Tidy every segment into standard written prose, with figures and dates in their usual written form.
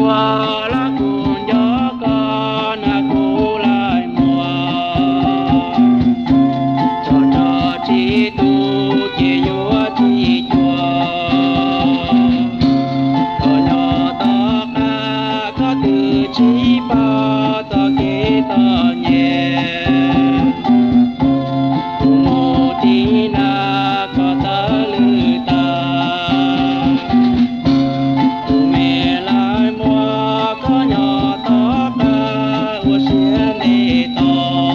chùa lá cuốn gió con cô lại mùa cho chỉ tu chỉ vua chỉ chùa thọ nhỏ to ca có từ chỉ bao to kế to nhẹ mô tí na có ta lư ta mẹ lại mua có nhỏ to ca ua xia nê to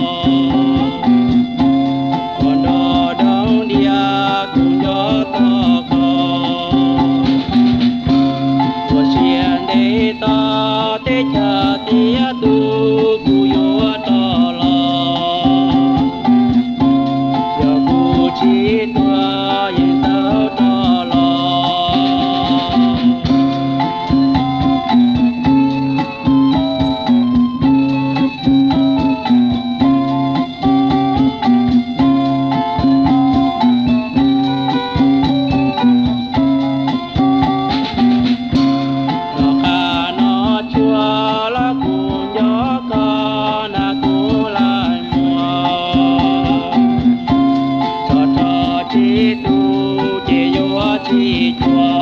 còn đó đông dia cũng gió to con ua xia nê to tê cha tia tu cu yo to lo giờ cu chỉ tua yên tao to lo nó ca nó chua lá cuốn gió con cô lại mùa cho chỉ tu chỉ vua chỉ chùa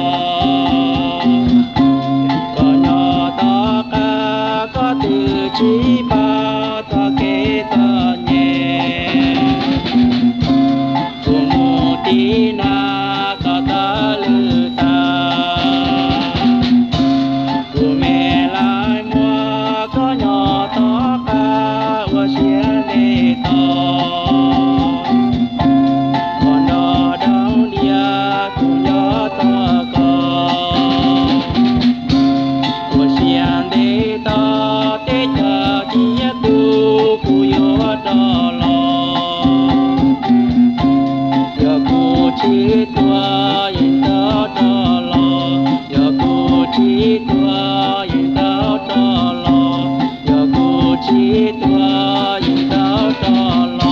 có nhỏ to ca có từ chỉ bao to kế to nhẹ cùng một tí na có ta lư ta của mẹ lại mua có nhỏ to ca ua xia nê to còn đó đông dia cũng gió to con ua xia nê to tê cha tia tu cu yo to lo giờ cu chỉ tua yên tao to lo giờ cu chỉ tua yên tao to lo giờ cu chỉ tua yên tao to lo